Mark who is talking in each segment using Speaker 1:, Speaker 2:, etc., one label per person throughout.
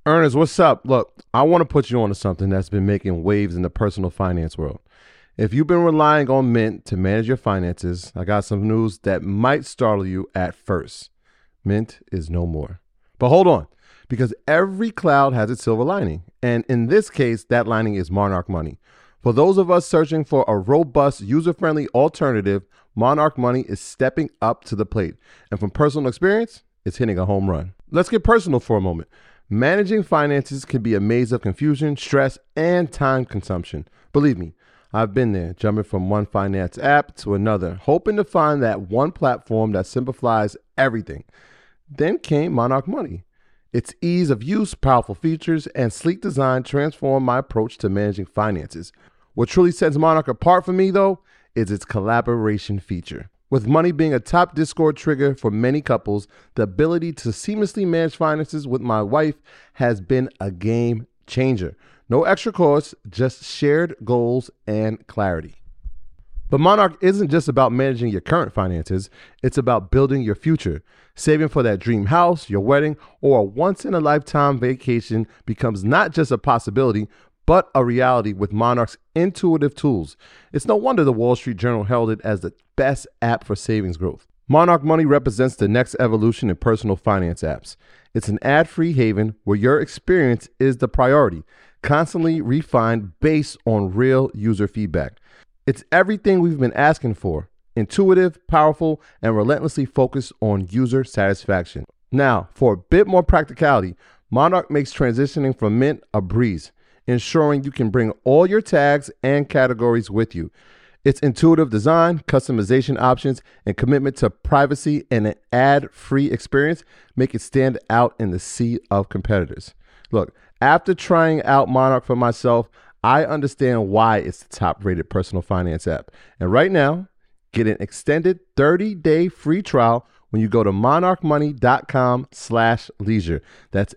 Speaker 1: Ernest, what's up? Look, I want to put you on to something that's been making waves in the personal finance world. If you've been relying on Mint to manage your finances, I got some news that might startle you at first. Mint is no more. But hold on, because every cloud has its silver lining. And in this case, that lining is Monarch Money. For those of us searching for a robust, user-friendly alternative, Monarch Money is stepping up to the plate. And from personal experience, it's hitting a home run. Let's get personal for a moment. Managing finances can be a maze of confusion, stress, and time consumption. Believe me, I've been there, jumping from one finance app to another, hoping to find that one platform that simplifies everything. Then came Monarch Money. Its ease of use, powerful features, and sleek design transformed my approach to managing finances. What truly sets Monarch apart for me, though, is its collaboration feature. With Money being a top Discord trigger for many couples, the ability to seamlessly manage finances with my wife has been a game changer. No extra costs, just shared goals and clarity. But Monarch isn't just about managing your current finances, it's about building your future. Saving for that dream house, your wedding, or a once-in-a-lifetime vacation becomes not just a possibility, but a reality with Monarch's intuitive tools. It's no wonder the Wall Street Journal held it as the best app for savings growth. Monarch Money represents the next evolution in personal finance apps. It's an ad-free haven where your experience is the priority, constantly refined based on real user feedback. It's everything we've been asking for: intuitive, powerful, and relentlessly focused on user satisfaction. Now, for a bit more practicality, Monarch makes transitioning from Mint a breeze, ensuring you can bring all your tags and categories with you. Its intuitive design, customization options, and commitment to privacy and an ad-free experience make it stand out in the sea of competitors. Look, after trying out Monarch for myself, I understand why it's the top-rated personal finance app. And right now, get an extended 30-day free trial when you go to monarchmoney.com/leisure. That's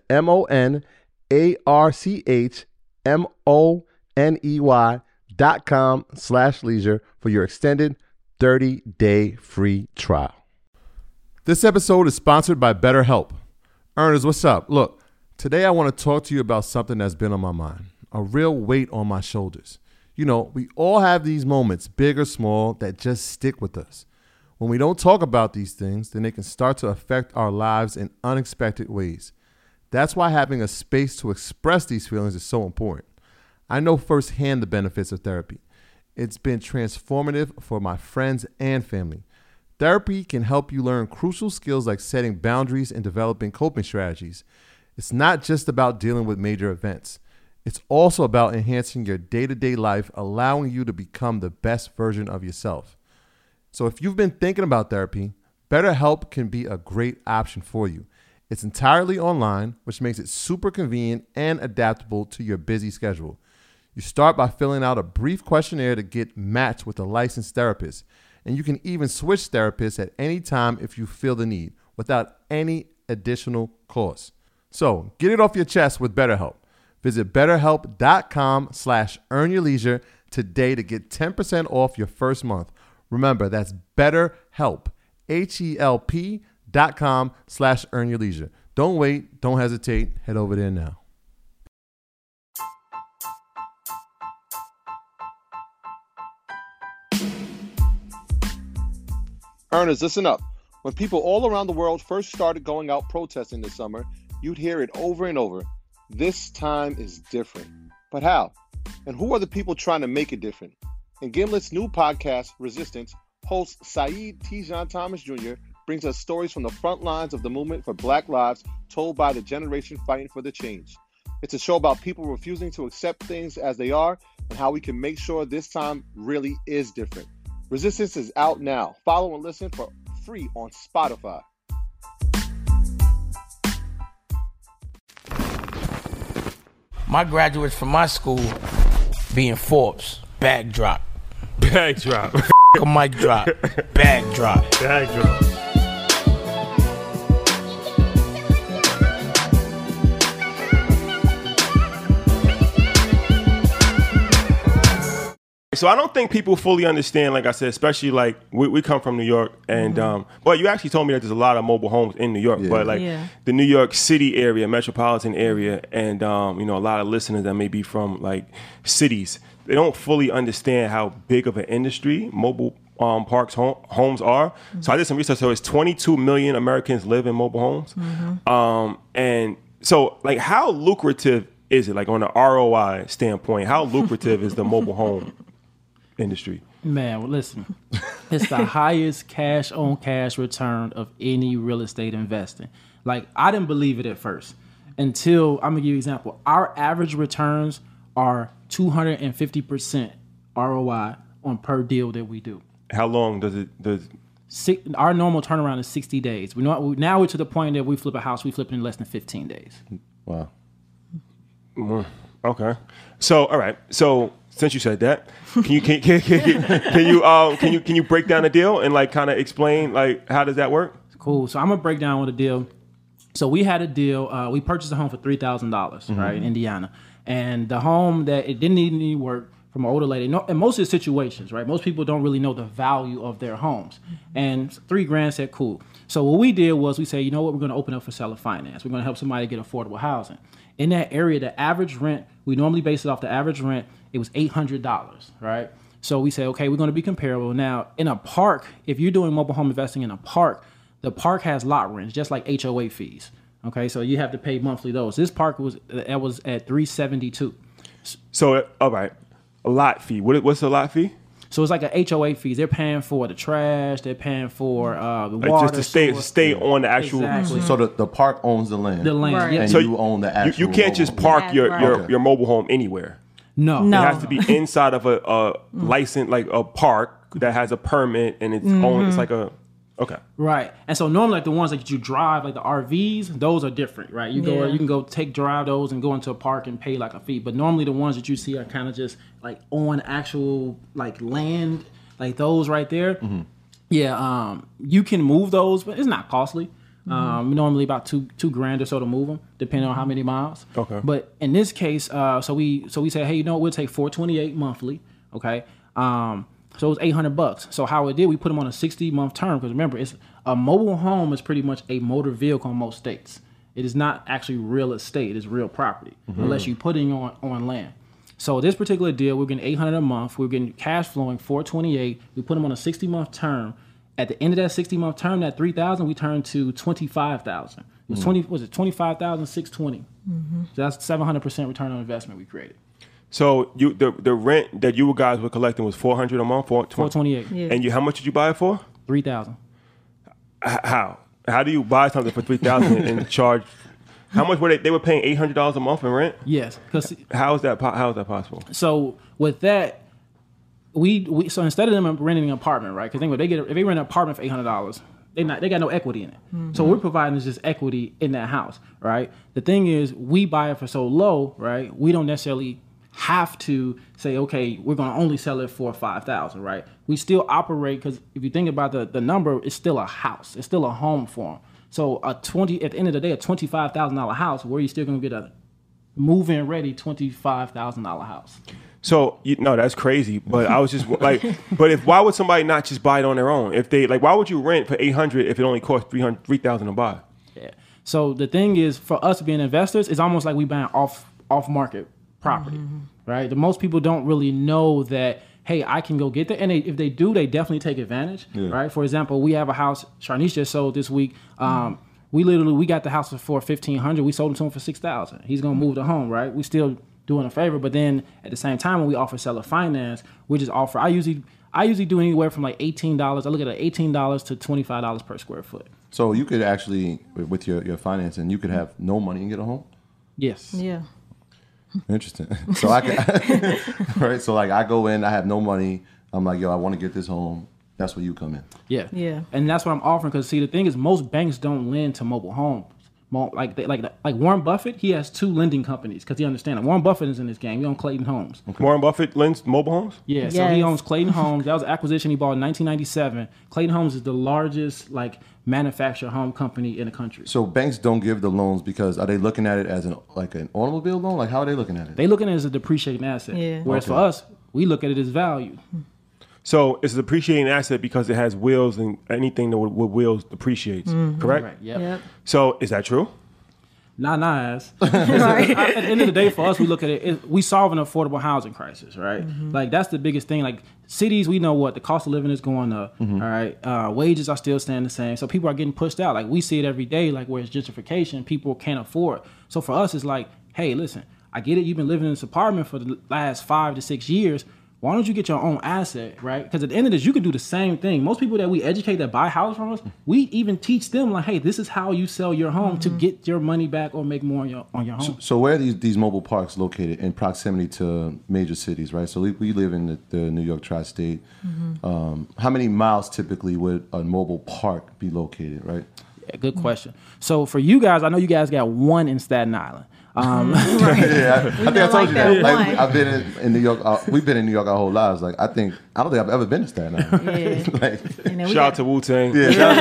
Speaker 1: MONARCHMONEY.com/leisure for your extended 30-day free trial. This episode is sponsored by BetterHelp. Ernest, what's up? Look, today I want to talk to you about something that's been on my mind, a real weight on my shoulders. You know, we all have these moments, big or small, that just stick with us. When we don't talk about these things, then they can start to affect our lives in unexpected ways. That's why having a space to express these feelings is so important. I know firsthand the benefits of therapy. It's been transformative for my friends and family. Therapy can help you learn crucial skills like setting boundaries and developing coping strategies. It's not just about dealing with major events. It's also about enhancing your day-to-day life, allowing you to become the best version of yourself. So if you've been thinking about therapy, BetterHelp can be a great option for you. It's entirely online, which makes it super convenient and adaptable to your busy schedule. You start by filling out a brief questionnaire to get matched with a licensed therapist, and you can even switch therapists at any time if you feel the need, without any additional cost. So get it off your chest with BetterHelp. Visit BetterHelp.com/earnyourleisure today to get 10% off your first month. Remember, that's BetterHelp, HELP.com/earnyourleisure. Don't wait. Don't hesitate. Head over there now.
Speaker 2: Ernest, listen up. When people all around the world first started going out protesting this summer, you'd hear it over and over. This time is different. But how? And who are the people trying to make it different? In Gimlet's new podcast, Resistance, host Saeed Tijan Thomas Jr. brings us stories from the front lines of the movement for Black lives told by the generation fighting for the change. It's a show about people refusing to accept things as they are and how we can make sure this time really is different. Resistance is out now. Follow and listen for free on Spotify.
Speaker 3: My graduates from my school being Forbes, bag drop.
Speaker 4: Bag drop.
Speaker 3: A mic drop, bag drop.
Speaker 4: Bag drop. So I don't think people fully understand, like I said, especially like we come from New York, and but you actually told me that there's a lot of mobile homes in New York, but like the New York City area, metropolitan area, and you know, a lot of listeners that may be from like cities, they don't fully understand how big of an industry mobile parks homes are. So I did some research. So it's 22 million Americans live in mobile homes, and so like how lucrative is it, like on an ROI standpoint? How lucrative is the mobile home industry?
Speaker 5: Man, well, listen, it's the highest cash on cash return of any real estate investing. Like, I didn't believe it at first until, I'm gonna give you an example. Our average returns are 250% ROI on per deal that we do.
Speaker 4: How long does
Speaker 5: Our normal turnaround is 60 days. Now we're to the point that we flip a house, we flip it in less than 15 days.
Speaker 1: Wow.
Speaker 4: Okay. So, all right. So, since you said that, can you break down the deal and like kind of explain like how does that work?
Speaker 5: Cool. So I'm gonna break down with a deal. So we had a deal. We purchased a home for $3,000, right, in Indiana, and the home that it didn't need any work from an older lady. No, in most of the situations, right, most people don't really know the value of their homes, and $3,000 said cool. So what we did was we said, you know what, we're gonna open up for seller finance. We're gonna help somebody get affordable housing. In that area, the average rent, we normally base it off the average rent, it was $800, right? So we said, okay, we're going to be comparable. Now, in a park, if you're doing mobile home investing in a park, the park has lot rents, just like HOA fees. Okay, so you have to pay monthly those. This park was at $372.
Speaker 4: So, all right, a lot fee. What's the lot fee?
Speaker 5: So it's like a HOA fees. They're paying for the trash. They're paying for the water.
Speaker 4: Just to stay on the actual.
Speaker 5: Exactly.
Speaker 1: So the park owns the land.
Speaker 5: The land.
Speaker 6: Right.
Speaker 5: Yeah.
Speaker 1: And
Speaker 4: So
Speaker 1: you own the actual.
Speaker 4: You can't just
Speaker 1: mobile home.
Speaker 4: park
Speaker 6: Right.
Speaker 4: your mobile home anywhere.
Speaker 5: No.
Speaker 6: No.
Speaker 4: It has to be inside of a license, like a park that has a permit and it's owned. It's like a
Speaker 5: Right. And so normally like the ones that you drive, like the RVs, those are different, right? You can go drive those and go into a park and pay like a fee. But normally the ones that you see are kind of just like on actual like land, like those right there. Yeah, you can move those, but it's not costly. Normally about $2,000 or so to move them, depending on how many miles.
Speaker 4: Okay.
Speaker 5: But in this case, so we said, hey, you know what, we'll take $428 monthly. Okay. So it was $800. So how it did, we put them on a 60-month term because remember, it's a mobile home is pretty much a motor vehicle in most states. It is not actually real estate; it's real property unless you're putting on land. So this particular deal, we're getting $800 a month. We're getting cash flowing $428. We put them on a 60-month term. At the end of that 60-month term, that $3,000 we turned to $25,000. It was $25,620. So that's 700% return on investment we created.
Speaker 4: So the rent that you guys were collecting was $400 a month,
Speaker 5: $428.
Speaker 6: Yeah.
Speaker 4: And how much did you buy it for?
Speaker 5: $3,000.
Speaker 4: How do you buy something for $3,000 and charge? How much were they were paying $800 a month in rent?
Speaker 5: Yes, because
Speaker 4: How is that possible?
Speaker 5: so with that, we so instead of them renting an apartment, right? Because if they rent an apartment for $800, they got no equity in it. So what we're providing is just equity in that house, right? The thing is, we buy it for so low, right? We don't necessarily have to say, okay, we're going to only sell it for $5,000, right? We still operate because if you think about the number, it's still a house, it's still a home for them. So at the end of the day, a $25,000 house, where are you still going to get a move-in ready $25,000 house?
Speaker 4: So that's crazy. But I was just like, why would somebody not just buy it on their own? If they why would you rent for $800 if it only costs $3,000 to buy?
Speaker 5: Yeah. So the thing is, for us being investors, it's almost like we buying off market property, right? The most people don't really know that. Hey, I can go get that, and if they do, they definitely take advantage, right? For example, we have a house Sharnice just sold this week. We got the house for $1,500. We sold it to him for $6,000. He's gonna move the home, right? We still doing a favor, but then at the same time, when we offer seller finance, we just offer. I usually do anywhere from like $18. I look at $18 to $25 per square foot.
Speaker 1: So you could actually, with your financing, you could have no money and get a home?
Speaker 5: Yes.
Speaker 6: Yeah.
Speaker 1: Interesting. So I can, right? So like I go in, I have no money. I'm like, yo, I want to get this home. That's where you come in.
Speaker 5: Yeah.
Speaker 6: Yeah.
Speaker 5: And that's what I'm offering because see, the thing is, most banks don't lend to mobile homes. Like Warren Buffett, he has 2 lending companies because he understands it. Warren Buffett is in this game. He owns Clayton Homes.
Speaker 4: Warren Buffett lends mobile homes?
Speaker 5: Yeah, so he
Speaker 6: Yes.
Speaker 5: owns Clayton Homes. That was an acquisition he bought in 1997. Clayton Homes is the largest manufactured home company in the country.
Speaker 1: So banks don't give the loans because are they looking at it as an automobile loan? Like how are they looking at it?
Speaker 5: They looking at it as a depreciating asset.
Speaker 6: Yeah.
Speaker 5: Whereas for
Speaker 1: Okay.
Speaker 5: us, we look at it as value.
Speaker 4: So it's an appreciating asset because it has wheels, and anything that with wheels depreciates, correct?
Speaker 5: Right. Yep.
Speaker 4: So is that true?
Speaker 5: Not nice. At the end of the day, for us, we look at it, we solve an affordable housing crisis, right? Like, that's the biggest thing. Like, cities, we know what the cost of living is going up, all right? Wages are still staying the same. So people are getting pushed out. Like, we see it every day, like, where it's gentrification, people can't afford. So for us, it's like, hey, listen, I get it. You've been living in this apartment for the last 5 to 6 years. Why don't you get your own asset, right? Because at the end of this, you can do the same thing. Most people that we educate that buy houses from us, we even teach them, like, hey, this is how you sell your home to get your money back or make more on your home.
Speaker 1: So where are these mobile parks located? In proximity to major cities, right? So we live in the New York tri-state. How many miles typically would a mobile park be located, right?
Speaker 5: Yeah, good question. So for you guys, I know you guys got one in Staten Island.
Speaker 1: I think I told you that. Like, I've been in New York. We've been in New York our whole lives. Like, I don't think I've ever been to Staten Island.
Speaker 4: Shout out to Wu-Tang.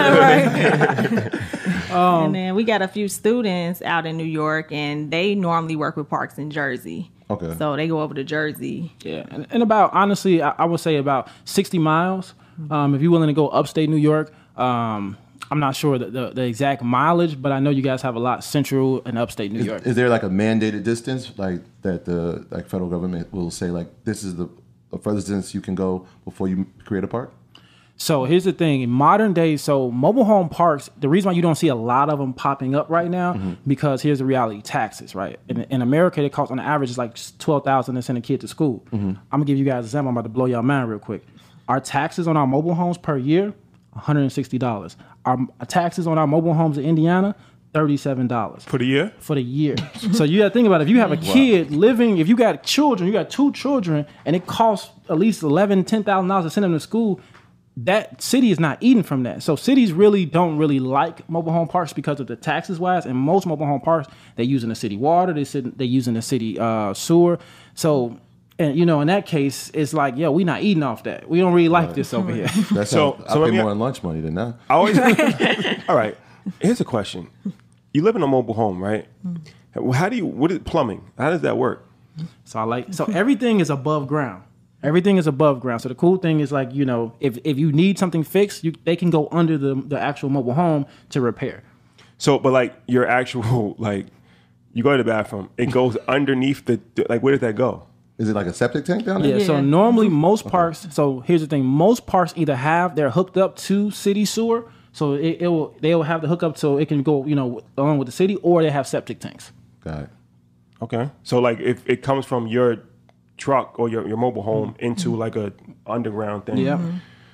Speaker 6: And then we got a few students out in New York, and they normally work with parks in Jersey. Okay. So they go over to Jersey.
Speaker 5: Yeah, and about, honestly, I would say about 60 miles. If you're willing to go upstate New York. I'm not sure the exact mileage, but I know you guys have a lot central and upstate New York.
Speaker 1: Is there like a mandated distance, like that the federal government will say, like, this is the furthest distance you can go before you create a park?
Speaker 5: So here's the thing. In modern days, so mobile home parks, the reason why you don't see a lot of them popping up right now, because here's the reality, taxes, right? In America, it costs on average is like $12,000 to send a kid to school. I'm going to give you guys an example. I'm about to blow y'all mind real quick. Our taxes on our mobile homes per year, $160. Our taxes on our mobile homes in Indiana, $37.
Speaker 4: For the year?
Speaker 5: For the year. So you got to think about it. If you have a kid living, if you got children, you got 2 children, and it costs at least $11,000, $10,000 to send them to school, that city is not eating from that. So cities really don't really like mobile home parks because of the taxes wise. And most mobile home parks, they're using the city water, they're using the city sewer. So, and you know, in that case, it's like, yo, we not eating off that. We don't really like this over here.
Speaker 1: That's so I pay more in lunch money than that.
Speaker 4: I always. All right. Here's a question. You live in a mobile home, right? What is plumbing? How does that work?
Speaker 5: So everything is above ground. Everything is above ground. So the cool thing is, like, you know, if you need something fixed, they can go under the actual mobile home to repair.
Speaker 4: So, but like your actual, like, you go to the bathroom, it goes underneath like, where does that go?
Speaker 1: Is it like a septic tank down there?
Speaker 5: Yeah, so normally most parks, so here's the thing, most parks either they're hooked up to city sewer, so they'll have the hookup so it can go, you know, along with the city, or they have septic tanks.
Speaker 1: Got it.
Speaker 4: Okay. So like if it comes from your truck or your mobile home into like a underground thing.
Speaker 5: Yeah.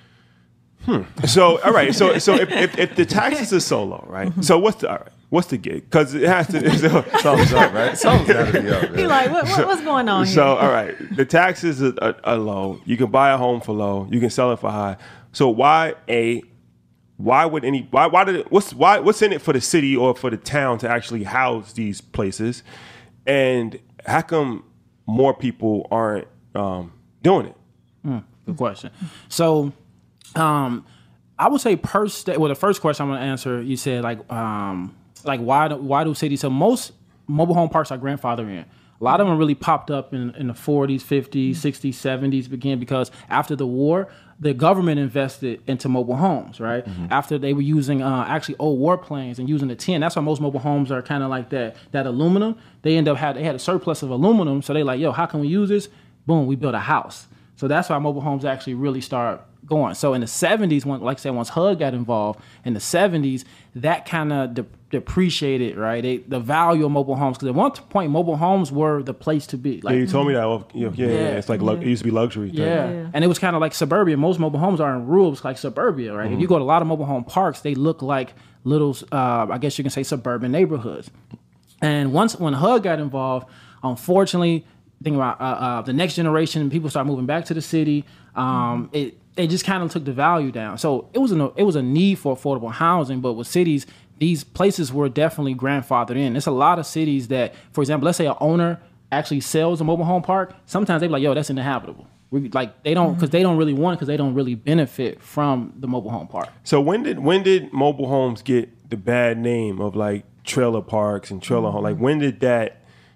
Speaker 4: So, all right. So if the taxes are so low, right? So what's the gig? Because it has to.
Speaker 1: Something's up, right? Something's got to be up.
Speaker 6: He's like, what's going on here?
Speaker 4: So, all right, the taxes are low. You can buy a home for low. You can sell it for high. So what's in it for the city or for the town to actually house these places? And how come more people aren't doing it?
Speaker 5: Good question. So, I would say the first question I'm going to answer, you said why do cities? So most mobile home parks are grandfathered in. A lot of them really popped up in the 40s, 50s, 60s, 70s began because after the war, the government invested into mobile homes, right? After they were using actually old warplanes and using the tin. That's why most mobile homes are kind of like that aluminum. They had a surplus of aluminum, so they like, yo, how can we use this? Boom, we built a house. So that's why mobile homes actually really start going. So in the 70s, once HUD got involved, in the 70s, that kind of depreciated, right? The value of mobile homes, because at one point, mobile homes were the place to be. Like,
Speaker 4: you told me that. It's like it used to be luxury.
Speaker 5: Yeah. And it was kind of like suburbia. Most mobile homes are in rural, like suburbia, right? If you go to a lot of mobile home parks, they look like little, I guess you can say, suburban neighborhoods. And when HUD got involved, unfortunately, think about the next generation, people start moving back to the city. They just kind of took the value down. So it was a need for affordable housing, but with cities, these places were definitely grandfathered in. There's a lot of cities that, for example, let's say an owner actually sells a mobile home park. Sometimes they be like, yo, that's uninhabitable. They don't, because they don't really want it, because they don't really benefit from the mobile home park.
Speaker 4: So when did mobile homes get the bad name of like trailer parks and trailer home? Like when did that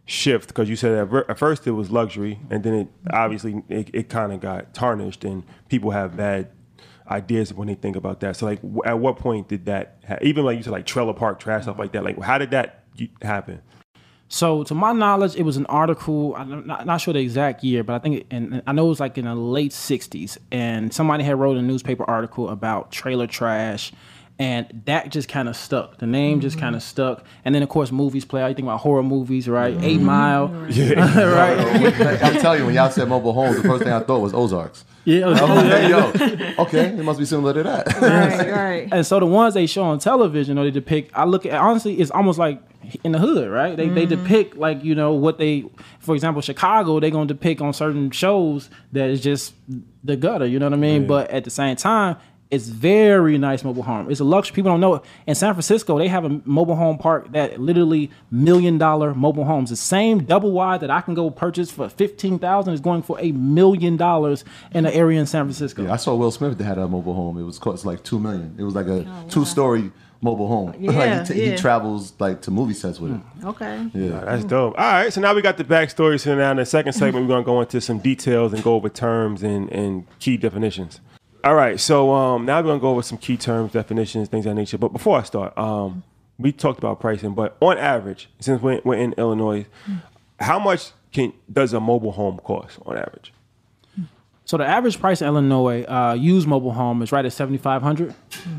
Speaker 4: shift? Because you said at first it was luxury, and then it kind of got tarnished, and people have bad ideas when they think about that. So like, at what point did that even like you said, like trailer park trash, stuff like that? Like, how did that happen?
Speaker 5: So to my knowledge, it was an article. I'm not sure the exact year, but I think, and I know it was like in the late '60s, and somebody had wrote a newspaper article about trailer trash. And that just kind of stuck. The name just kind of stuck. And then, of course, movies play out. You think about horror movies, right? 8 Mile. Yeah.
Speaker 1: Right? I'm telling you, when y'all said mobile homes, the first thing I thought was Ozarks.
Speaker 5: Yeah.
Speaker 1: Okay, it must be similar to that.
Speaker 6: Right.
Speaker 5: And so the ones they show on television, or they depict, I look at, honestly, it's almost like in the hood, right? They depict, like, you know, what they, for example, Chicago, they're going to depict on certain shows that is just the gutter, you know what I mean? Yeah. But at the same time, it's very nice mobile home. It's a luxury. People don't know it. In San Francisco, they have a mobile home park that literally $1 million mobile homes. The same double wide that I can go purchase for $15,000 is going for $1 million in an area in San Francisco.
Speaker 1: Yeah, I saw Will Smith that had a mobile home. It was cost like $2 million. It was like a 2-story mobile home.
Speaker 6: Yeah,
Speaker 1: he travels like to movie sets with it.
Speaker 6: Okay.
Speaker 1: Yeah,
Speaker 4: that's dope. All right, so now we got the backstory. So now in the second segment, we're gonna go into some details and go over terms and key definitions. All right, so now we're going to go over some key terms, definitions, things of that nature. But before I start, we talked about pricing, but on average, since we're in Illinois, how much does a mobile home cost on average?
Speaker 5: So the average price in Illinois, used mobile home is right at $7,500.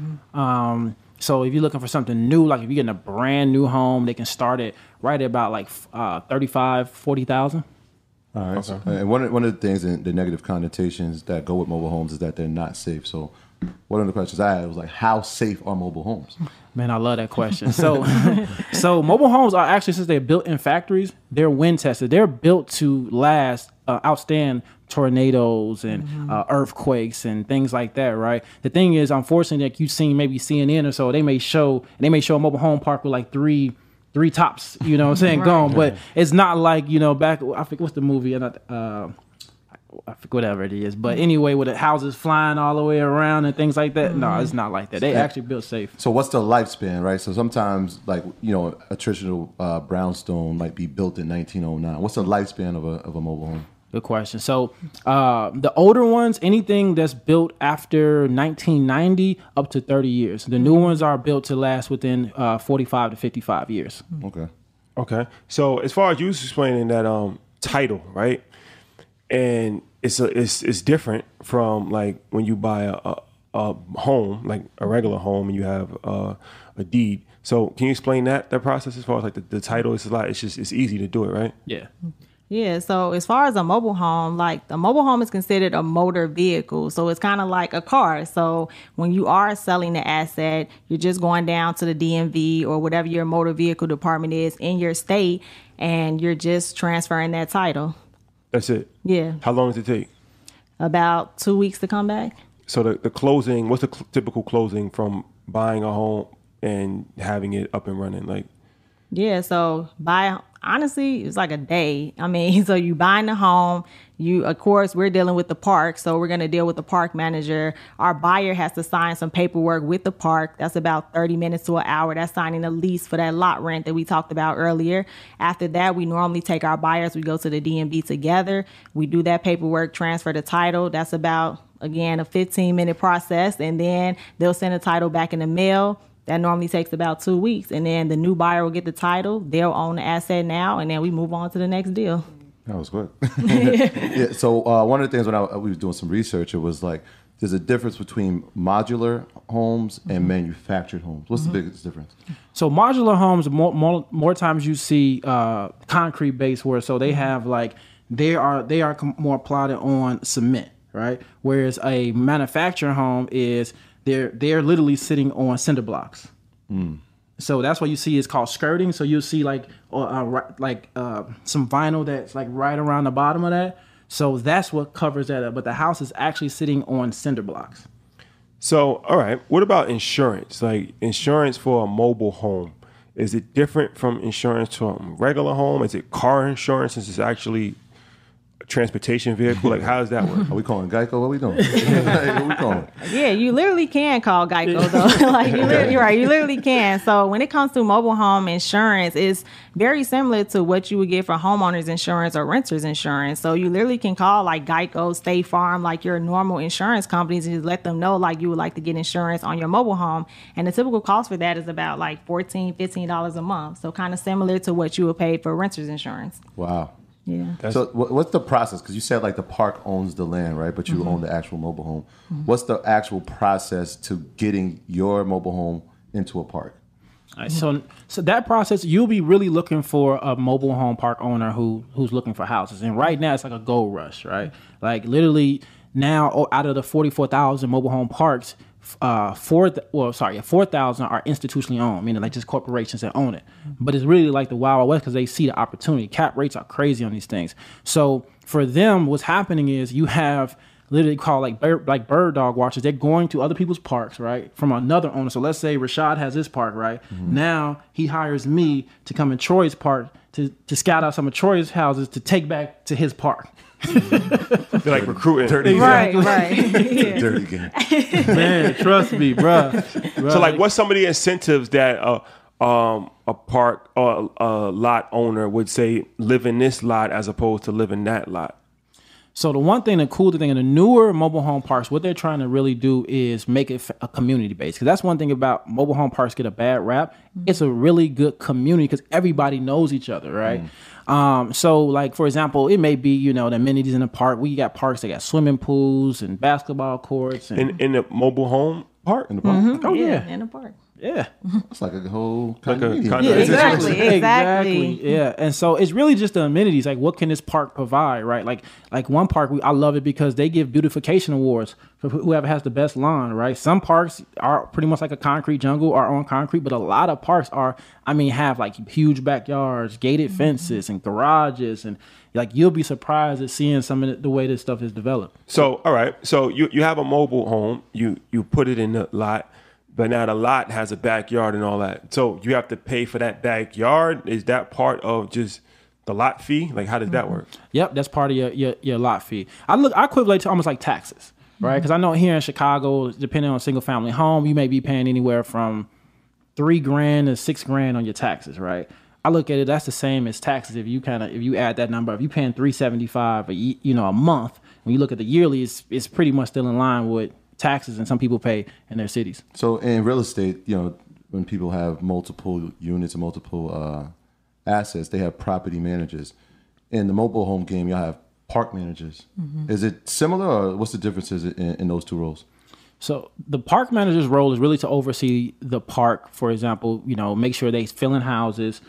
Speaker 5: So if you're looking for something new, like if you're getting a brand new home, they can start it right at about like $35,000-$40,000.
Speaker 1: All right. Okay. And one of the things, the negative connotations that go with mobile homes is that they're not safe. So one of the questions I had was like, how safe are mobile homes?
Speaker 5: Man, I love that question. So mobile homes are actually, since they're built in factories, they're wind tested. They're built to last, outstand tornadoes and earthquakes and things like that, right? The thing is, unfortunately, like you've seen maybe CNN or so, they may show a mobile home park with like three tops, you know what I'm saying, gone. But it's not like, you know, back, I think, what's the movie? I forget whatever it is. But anyway, with the houses flying all the way around and things like that, no, it's not like that. They actually built safe.
Speaker 1: So what's the lifespan, right? So sometimes, like, you know, a traditional brownstone might be built in 1909. What's the lifespan of a mobile home?
Speaker 5: Good question. So the older ones, anything that's built after 1990 up to 30 years. The new ones are built to last within 45 to 55 years.
Speaker 4: Okay. So as far as you explaining that title, right? And it's different from like when you buy a home, like a regular home, and you have a deed. So can you explain that process as far as like the title? It's easy to do it, right?
Speaker 5: Yeah.
Speaker 6: Yeah, so as far as a mobile home, like a mobile home is considered a motor vehicle. So it's kind of like a car. So when you are selling the asset, you're just going down to the DMV or whatever your motor vehicle department is in your state, and you're just transferring that title.
Speaker 4: That's it?
Speaker 6: Yeah.
Speaker 4: How long does it take?
Speaker 6: About 2 weeks to come back.
Speaker 4: So the closing, what's the typical closing from buying a home and having it up and running? Like,
Speaker 6: yeah, so honestly, it's like a day. I mean, so you buying the home, of course, we're dealing with the park, so we're going to deal with the park manager. Our buyer has to sign some paperwork with the park. That's about 30 minutes to an hour. That's signing a lease for that lot rent that we talked about earlier. After that, we normally take our buyers, we go to the DMV together. We do that paperwork, transfer the title. That's about, again, a 15-minute process, and then they'll send a title back in the mail. That normally takes about 2 weeks. And then the new buyer will get the title. They'll own the asset now. And then we move on to the next deal.
Speaker 1: That was good. Yeah, so one of the things when we were doing some research, it was like there's a difference between modular homes and manufactured homes. What's the biggest difference?
Speaker 5: So modular homes, more times you see concrete base where so they have like they are more plotted on cement, right? Whereas a manufactured home is they're literally sitting on cinder blocks. So that's why you see it's called skirting. So you'll see like some vinyl that's like right around the bottom of that. So that's what covers that up. But the house is actually sitting on cinder blocks.
Speaker 4: So, all right. What about insurance? Like insurance for a mobile home. Is it different from insurance to a regular home? Is it car insurance since it's actually transportation vehicle? Like, how does that work?
Speaker 1: Are we calling Geico? What are we doing? What are we calling?
Speaker 6: Yeah, you literally can call Geico though. Like you literally can. So when it comes to mobile home insurance, it's very similar to what you would get for homeowners insurance or renters insurance. So you literally can call like Geico, State Farm, like your normal insurance companies, and just let them know like you would like to get insurance on your mobile home. And the typical cost for that is about like $14, $15 a month. So kind of similar to what you would pay for renters insurance.
Speaker 1: Wow.
Speaker 6: Yeah.
Speaker 1: So what's the process? Because you said like the park owns the land, right? But you own the actual mobile home. What's the actual process to getting your mobile home into a park?
Speaker 5: All right, so that process, you'll be really looking for a mobile home park owner who's looking for houses. And right now it's like a gold rush, right? Like literally now out of the 44,000 mobile home parks, 4,000 are institutionally owned, meaning like just corporations that own it. But it's really like the Wild West because they see the opportunity. Cap rates are crazy on these things. So for them, what's happening is you have literally called like bird dog watchers. They're going to other people's parks, right, from another owner. So let's say Rashad has his park, right? Now he hires me to come in Troy's park to scout out some of Troy's houses to take back to his park.
Speaker 4: They're like recruiting.
Speaker 1: Dirty
Speaker 6: Right.
Speaker 1: game. Dirty game.
Speaker 5: Man, trust me, bruh.
Speaker 4: So like, what's some of the incentives that a park or a lot owner would say live in this lot as opposed to live in that lot?
Speaker 5: So the cool thing in the newer mobile home parks, what they're trying to really do is make it a community base. Because that's one thing about mobile home parks get a bad rap. It's a really good community because everybody knows each other, right? So like, for example, it may be, the amenities in the park. We got parks that got swimming pools and basketball courts. And
Speaker 4: In the mobile home park?
Speaker 1: In the park?
Speaker 5: Oh, yeah.
Speaker 6: In the park.
Speaker 5: Yeah.
Speaker 1: It's like a whole
Speaker 4: Like a
Speaker 1: condominium.
Speaker 4: kind
Speaker 6: Yeah,
Speaker 4: of
Speaker 6: exactly.
Speaker 5: Yeah. And so it's really just the amenities. Like, what can this park provide, right? Like one park, I love it because they give beautification awards for whoever has the best lawn, right? Some parks are pretty much like a concrete jungle, are on concrete, but a lot of parks have like huge backyards, gated fences, and garages, and like you'll be surprised at seeing some of the way this stuff is developed.
Speaker 4: So, all right. So you have a mobile home. You put it in the lot. But now the lot has a backyard and all that. So you have to pay for that backyard. Is that part of just the lot fee? Like, how does that work?
Speaker 5: Yep, that's part of your lot fee. I equivalent to almost like taxes, right? Because I know here in Chicago, depending on a single family home, you may be paying anywhere from $3,000 to $6,000 on your taxes, right? I look at it, that's the same as taxes. If you add that number, if you're paying $375 a month, when you look at the yearly, it's pretty much still in line with taxes and some people pay in their cities.
Speaker 1: So in real estate, when people have multiple units and multiple assets, they have property managers. In the mobile home game, y'all have park managers. Is it similar, or what's the differences in those two roles?
Speaker 5: So the park manager's role is really to oversee the park. For example, make sure they fill in houses.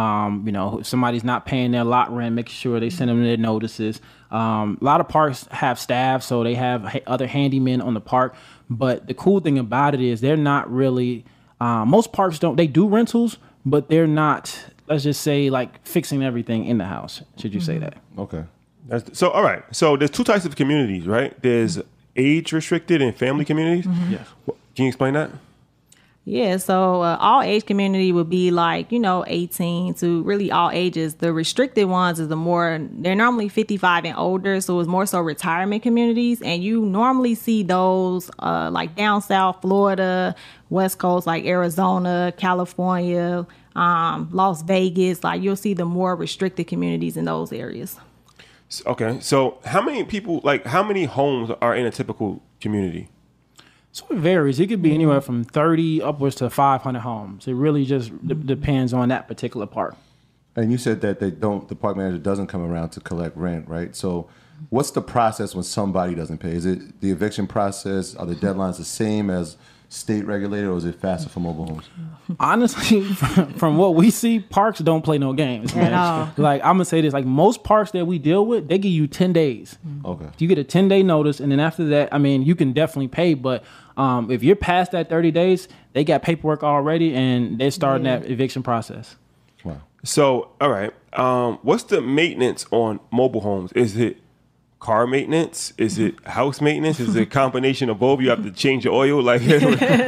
Speaker 5: If somebody's not paying their lot rent, make sure they send them their notices. A lot of parks have staff, so they have other handymen on the park. But the cool thing about it is they're not really, most parks they do rentals, but they're not, let's just say, like fixing everything in the house. Should you say that?
Speaker 1: Okay.
Speaker 4: So, all right. So there's two types of communities, right? There's age restricted and family communities.
Speaker 5: Yes.
Speaker 4: Can you explain that?
Speaker 6: Yeah, so all age community would be like, 18 to really all ages. The restricted ones is they're normally 55 and older, so it's more so retirement communities. And you normally see those like down south, Florida, West Coast, like Arizona, California, Las Vegas. Like you'll see the more restricted communities in those areas.
Speaker 4: Okay, so how many homes are in a typical community?
Speaker 5: So it varies. It could be anywhere from 30 upwards to 500 homes. It really just depends on that particular park.
Speaker 1: And you said that the park manager doesn't come around to collect rent, right? So what's the process when somebody doesn't pay? Is it the eviction process? Are the deadlines the same as state regulated, or is it faster for mobile homes?
Speaker 5: Honestly, from what we see, parks don't play no games, man. Like, I'm going to say this, like most parks that we deal with, they give you 10 days.
Speaker 1: Okay.
Speaker 5: You get a 10-day notice, and then after that, you can definitely pay, but if you're past that 30 days, they got paperwork already, and they're starting that eviction process.
Speaker 1: Wow.
Speaker 4: So, all right. What's the maintenance on mobile homes? Is it car maintenance? Is it house maintenance? Is it a combination of both? You have to change your oil? Like, what's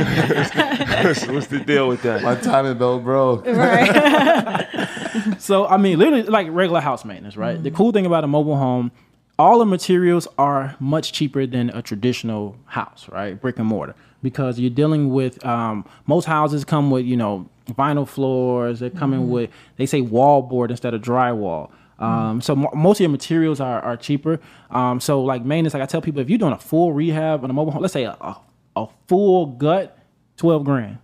Speaker 4: the deal with that?
Speaker 1: My timing belt broke.
Speaker 6: Right.
Speaker 5: So, literally like regular house maintenance, right? The cool thing about a mobile home, all the materials are much cheaper than a traditional house, right? Brick and mortar, because you're dealing with most houses come with, you know, vinyl floors. They're coming with, they say wallboard instead of drywall. So most of your materials are cheaper. So like maintenance, like I tell people, if you're doing a full rehab on a mobile home, let's say a full gut, $12,000.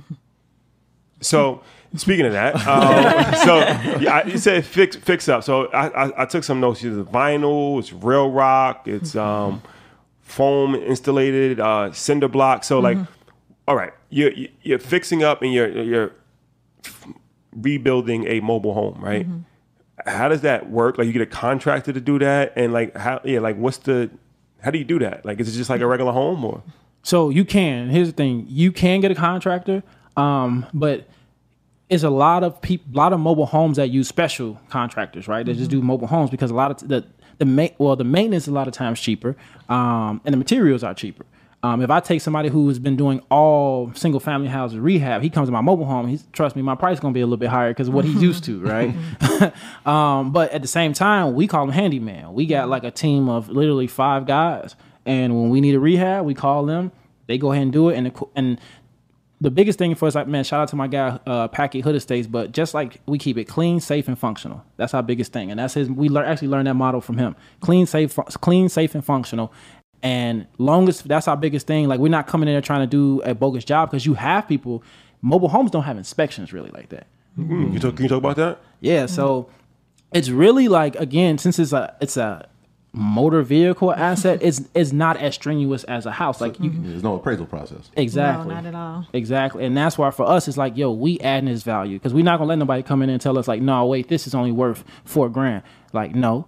Speaker 4: So speaking of that, you said fix up. So I took some notes. It's vinyl, it's rail rock, it's foam insulated, cinder block. So like, all right, you're fixing up and you're rebuilding a mobile home, right? How does that work? Like, you get a contractor to do that, and like how do you do that? Like, is it just like a regular home, or?
Speaker 5: So you can. Here's the thing: you can get a contractor, but it's a lot of mobile homes that use special contractors, right? They just do mobile homes because a lot of the maintenance a lot of times cheaper, and the materials are cheaper. If I take somebody who has been doing all single family houses rehab, he comes to my mobile home. Trust me, my price is gonna be a little bit higher because of what he's used to, right? But at the same time, we call him handyman. We got like a team of literally 5 guys, and when we need a rehab, we call them. They go ahead and do it, and the biggest thing for us, like, man, shout out to my guy, Packy Hood Estates, but just like we keep it clean, safe, and functional. That's our biggest thing, and that's his. We actually learned that model from him: clean, safe, and functional. And that's our biggest thing. Like, we're not coming in there trying to do a bogus job, because you have people. Mobile homes don't have inspections really like that.
Speaker 4: Can you talk about that?
Speaker 5: Yeah, so it's really like, again, since it's a motor vehicle asset, it's not as strenuous as a house. Like,
Speaker 1: there's no appraisal process.
Speaker 5: Exactly.
Speaker 6: No, not at all.
Speaker 5: Exactly. And that's why for us it's like, yo, we adding this value, because we're not gonna let nobody come in and tell us like, no, wait, this is only worth $4,000. Like, no.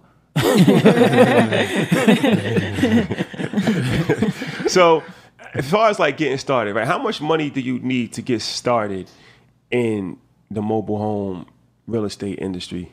Speaker 4: So as far as like getting started, right? How much money do you need to get started in the mobile home real estate industry?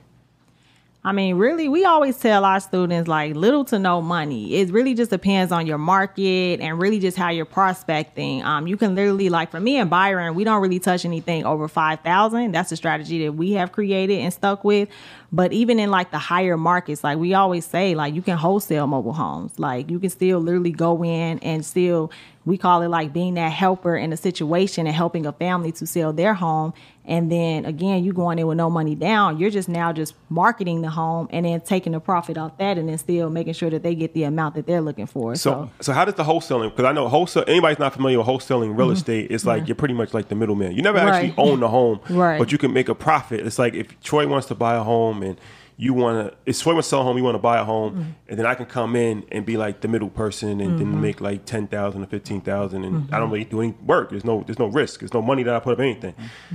Speaker 6: I mean, really, we always tell our students, like, little to no money. It really just depends on your market and really just how you're prospecting. You can literally, like, for me and Byron, we don't really touch anything over $5,000. That's a strategy that we have created and stuck with. But even in like the higher markets, like we always say, like, you can wholesale mobile homes. Like, you can still literally go in and still, we call it like being that helper in a situation and helping a family to sell their home. And then again, you going in with no money down. You're just now just marketing the home and then taking the profit off that, and then still making sure that they get the amount that they're looking for.
Speaker 4: So how does the wholesaling? Because I know anybody's not familiar with wholesaling real estate. It's like you're pretty much like the middleman. You never actually own the home, but you can make a profit. It's like if Troy wants to buy a home and if Troy wants to sell a home, you want to buy a home, and then I can come in and be like the middle person and then make like $10,000 or $15,000, and I don't really do any work. There's no risk. There's no money that I put up anything.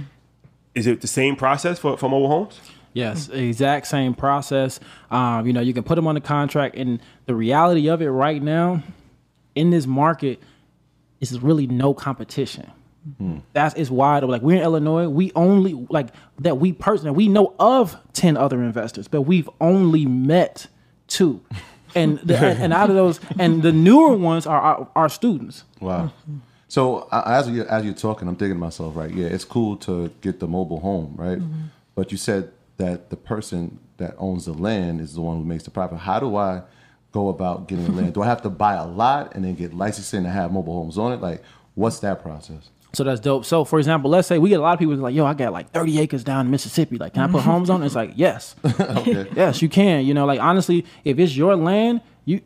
Speaker 4: Is it the same process for mobile homes?
Speaker 5: Yes, exact same process. You can put them on the contract, and the reality of it right now in this market is really no competition. That is why, like, we're in Illinois, we only like that we personally, we know of 10 other investors, but we've only met 2. And and out of those, and the newer ones are our students.
Speaker 1: Wow. So as you're talking, I'm thinking to myself, right? Yeah, it's cool to get the mobile home, right? But you said that the person that owns the land is the one who makes the profit. How do I go about getting the land? Do I have to buy a lot and then get licensing to have mobile homes on it? Like, what's that process?
Speaker 5: So that's dope. So for example, let's say we get a lot of people like, yo, I got like 30 acres down in Mississippi. Like, can I put homes on it? It's like, yes. Okay. Yes, you can. Like, honestly, if it's your land,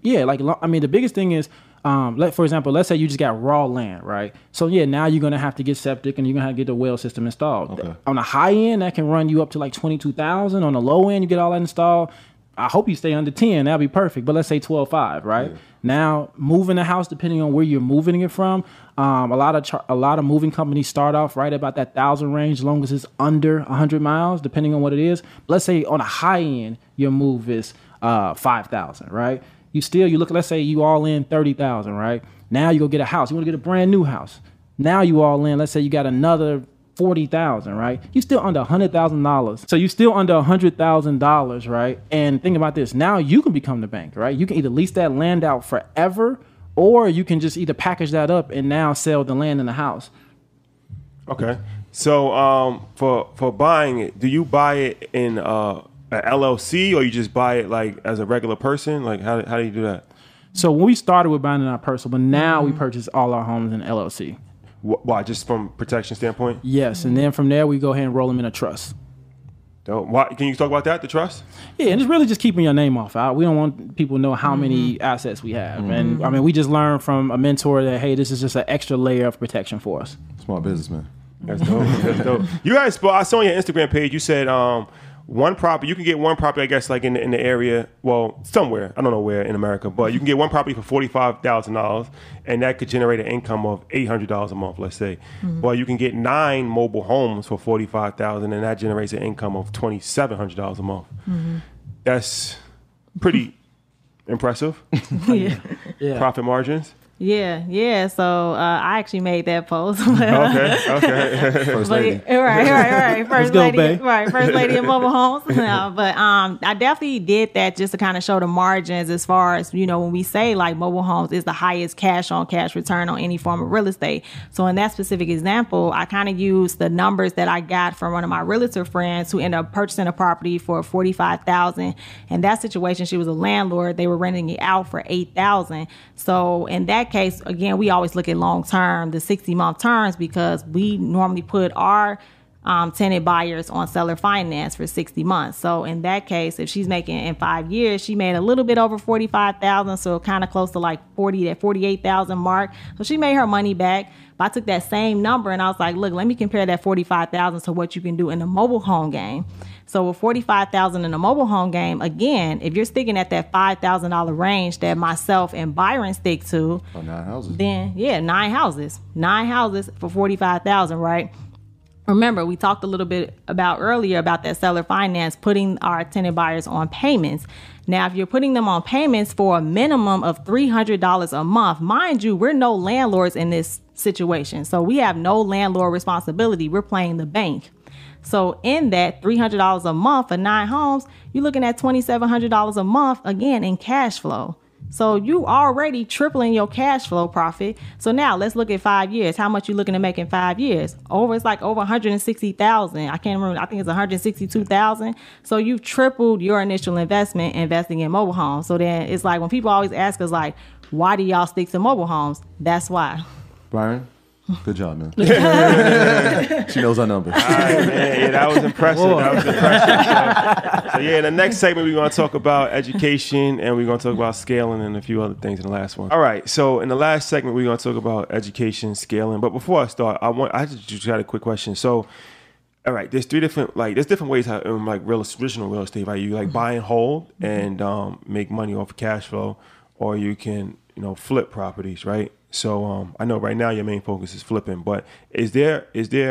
Speaker 5: the biggest thing is, for example, let's say you just got raw land, right? So yeah, now you're gonna have to get septic and you're gonna have to get the well system installed. Okay. On the high end, that can run you up to like $22,000. On the low end, you get all that installed. I hope you stay under 10. That'll be perfect. But let's say 12.5, right? Yeah. Now, moving the house, depending on where you're moving it from, a lot of moving companies start off right about that 1,000 range, as long as it's under 100 miles, depending on what it is. But let's say on a high end, your move is 5,000, right? Let's say you all in 30,000, right? Now you go get a house. You want to get a brand new house. Now you all in, let's say you got another 40,000, right? You still under $100,000. So you still under $100,000, right? And think about this. Now you can become the bank, right? You can either lease that land out forever, or you can just either package that up and now sell the land and the house.
Speaker 4: Okay. So for buying it, do you buy it in a LLC, or you just buy it like as a regular person? Like how do you do that?
Speaker 5: So when we started with buying in our personal, but now we purchase all our homes in LLC.
Speaker 4: Why? Just from protection standpoint?
Speaker 5: Yes, and then from there we go ahead and roll them in a trust.
Speaker 4: Why, can you talk about that, the trust?
Speaker 5: Yeah, and it's really just keeping your name off. We don't want people to know how many assets we have. And I mean, we just learned from a mentor that, hey, this is just an extra layer of protection for us.
Speaker 1: Small businessman.
Speaker 4: That's dope. That's dope. You guys, I saw on your Instagram page, you said one property, you can get one property, I guess, like in the area, well, somewhere, I don't know where in America, but you can get one property for $45,000, and that could generate an income of $800 a month, let's say. Well, you can get 9 mobile homes for $45,000, and that generates an income of $2,700 a month. That's pretty impressive.
Speaker 6: Yeah.
Speaker 4: Profit margins.
Speaker 6: Yeah. So I actually made that post.
Speaker 4: Okay.
Speaker 1: First lady.
Speaker 6: Right. First
Speaker 5: go,
Speaker 6: lady,
Speaker 5: babe.
Speaker 6: right? First lady in mobile homes. No, but I definitely did that just to kind of show the margins as far as, you know, when we say like mobile homes is the highest cash on cash return on any form of real estate. So in that specific example, I kind of used the numbers that I got from one of my realtor friends who ended up purchasing a property for $45,000. In that situation, she was a landlord. They were renting it out for $8,000. So in that case, again, we always look at long term, the 60-month terms, because we normally put our tenant buyers on seller finance for 60 months. So in that case, if she's making in 5 years, she made a little bit over $45,000, so kind of close to like that $48,000 mark. So she made her money back. But I took that same number and I was like, look, let me compare that $45,000 to what you can do in the mobile home game. So with $45,000 in the mobile home game, again, if you're sticking at that $5,000 range that myself and Byron stick to,
Speaker 1: 9 houses.
Speaker 6: Then 9 houses for $45,000, right? Remember, we talked a little bit earlier about that seller finance, putting our tenant buyers on payments. Now, if you're putting them on payments for a minimum of $300 a month, mind you, we're no landlords in this situation. So we have no landlord responsibility. We're playing the bank. So in that $300 a month for 9 homes, you're looking at $2,700 a month, again, in cash flow. So you already tripling your cash flow profit. So now let's look at 5 years. How much you looking to make in 5 years? It's like over 160,000. I can't remember. I think it's 162,000. So you've tripled your initial investment investing in mobile homes. So then it's like when people always ask us like, why do y'all stick to mobile homes? That's why.
Speaker 1: Byron, good job, man. She knows our numbers.
Speaker 4: All right, man. Yeah, that was impressive. So in the next segment, we're going to talk about education, and we're going to talk about scaling and a few other things in the last one. All right. So in the last segment, we're going to talk about education, scaling. But before I start, I just got a quick question. So, all right, there's different ways how traditional real estate, right? You like buy and hold and make money off of cash flow, or you can flip properties, right? So I know right now your main focus is flipping, but is there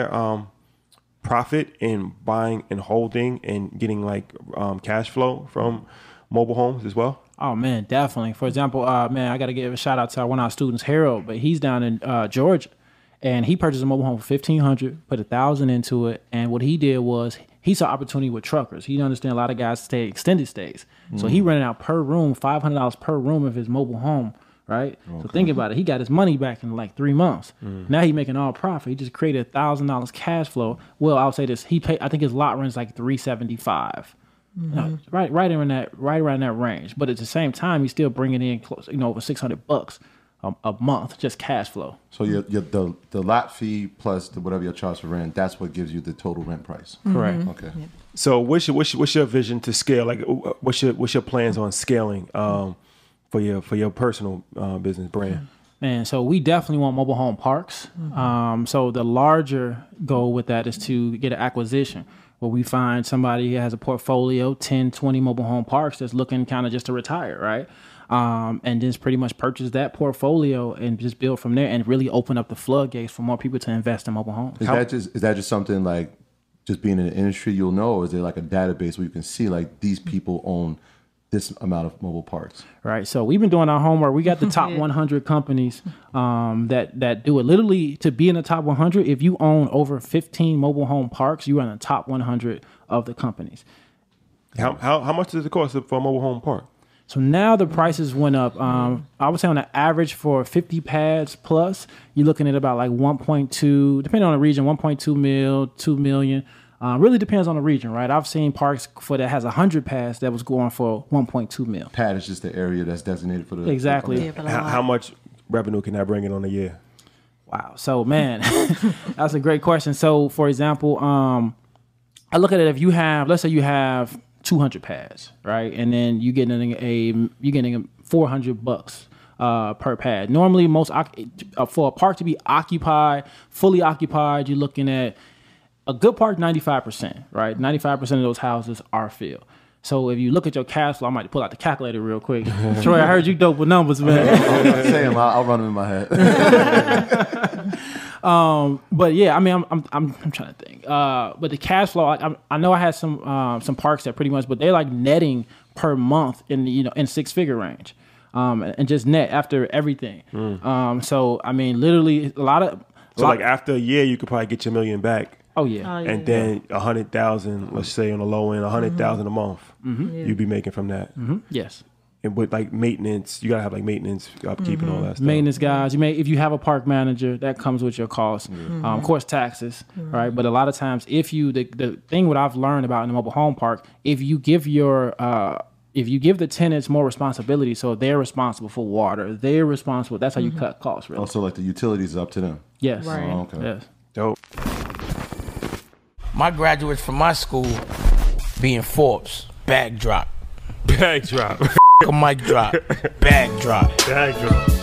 Speaker 4: profit in buying and holding and getting like cash flow from mobile homes as well?
Speaker 5: Oh man, definitely. For example, I got to give a shout out to one of our students, Harold, but he's down in Georgia, and he purchased a mobile home for $1,500, put $1,000 into it, and what he did was he saw opportunity with truckers. He understand a lot of guys stay extended stays, so he rented out per room $500 per room of his mobile home. Right. Okay. So think about it. He got his money back in like 3 months. Now he's making all profit. He just created $1,000 cash flow. Well, I'll say this. He paid. I think his lot rent's like $375. Right around that range. But at the same time, he's still bringing in close, over $600 a month just cash flow.
Speaker 1: So the lot fee plus whatever your charge for rent, that's what gives you the total rent price.
Speaker 5: Correct.
Speaker 1: Okay.
Speaker 6: Yep.
Speaker 4: So what's your vision to scale? Like what's your plans on scaling? For your personal business brand?
Speaker 5: Man, so we definitely want mobile home parks. So the larger goal with that is to get an acquisition where we find somebody who has a portfolio, 10, 20 mobile home parks that's looking kind of just to retire, right? And just pretty much purchase that portfolio and just build from there and really open up the floodgates for more people to invest in mobile homes.
Speaker 1: Is that just something like just being in the industry you'll know, or is there like a database where you can see like these people own this amount of mobile parks?
Speaker 5: Right. So we've been doing our homework. We got the top 100 companies that do it. Literally, to be in the top 100, if you own over 15 mobile home parks, you are in the top 100 of the companies.
Speaker 4: How much does it cost for a mobile home park?
Speaker 5: So now the prices went up. I would say on an average for 50 pads plus, you're looking at about like 1.2, depending on the region, 1.2 mil, 2 million. Really depends on the region, right? I've seen parks that has 100 pads that was going for 1.2 mil.
Speaker 1: Pad is just the area that's designated for the
Speaker 5: Exactly.
Speaker 4: How much revenue can that bring in on a year?
Speaker 5: Wow. So, man, that's a great question. So, for example, I look at it, if you have, let's say you have 200 pads, right? And then you're getting $400 per pad. Normally, for a park to be occupied, fully occupied, you're looking at a good park, 95%, right? 95% of those houses are filled. So if you look at your cash flow, I might pull out the calculator real quick. Troy, I heard you dope with numbers, man.
Speaker 1: I'll run them in my head.
Speaker 5: But yeah, I mean, I'm trying to think. But the cash flow, I know I had some parks that pretty much, but they're like netting per month in in 6-figure range, and just net after everything. So I mean, literally
Speaker 4: like after a year, you could probably get your $1 million back.
Speaker 5: Oh yeah.
Speaker 4: And then 100,000, let's say on the low end, 100,000 a month, you'd be making from that.
Speaker 5: Yes.
Speaker 4: And with like maintenance, you gotta have like maintenance, upkeep, and all that stuff.
Speaker 5: Maintenance guys, if you have a park manager, that comes with your costs. Of course, taxes, right? But a lot of times, the thing what I've learned about in the mobile home park, if you give the tenants more responsibility, so they're responsible for water, they're responsible. That's how you cut costs. Really.
Speaker 1: Also, like the utilities is up to them.
Speaker 5: Yes.
Speaker 6: Right.
Speaker 1: Oh, okay.
Speaker 5: Yes.
Speaker 4: Dope.
Speaker 3: My graduates from my school being Forbes, bag drop.
Speaker 4: Bag drop.
Speaker 3: A mic drop, bag drop.
Speaker 4: Bag drop.